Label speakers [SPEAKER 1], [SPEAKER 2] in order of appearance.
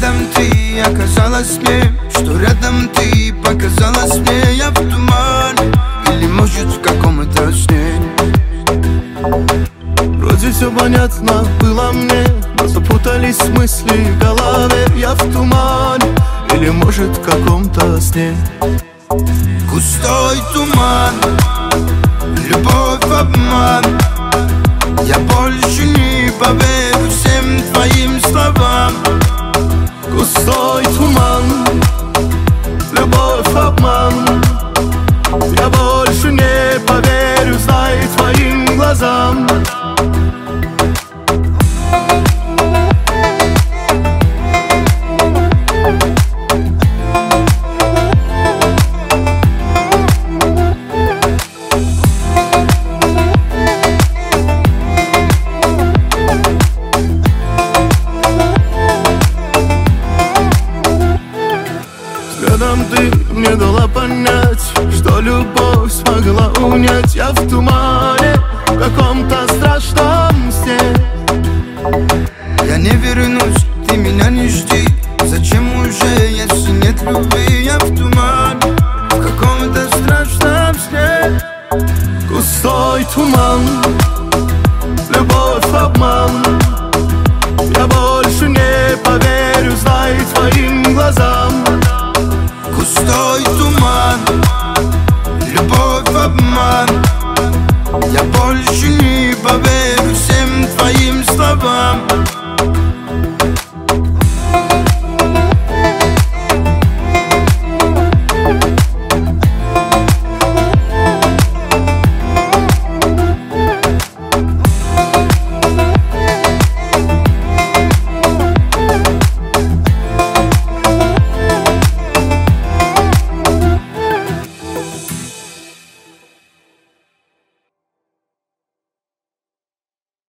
[SPEAKER 1] рядом ты оказалась мне, что рядом ты показалась мне. Я в тумане, или может в каком-то сне.
[SPEAKER 2] Вроде все понятно было мне, но запутались мысли в голове. Я в тумане, или может в каком-то сне.
[SPEAKER 1] Густой туман, любовь, обман. Я больше не поверю всем твоим словам.
[SPEAKER 2] Густой туман, любовь, обман. Я больше не поверю, знай, твоим глазам. Взглядом ты мне дала понять, что любовь смогла унять. Я в тумане, в каком-то страшном сне.
[SPEAKER 1] Я не вернусь, ты меня не жди. Зачем уже, если нет любви? Я в тумане, в каком-то страшном сне.
[SPEAKER 2] Густой туман, любовь, обман. Я больше не поверю, знай, твоим глазам.
[SPEAKER 1] Густой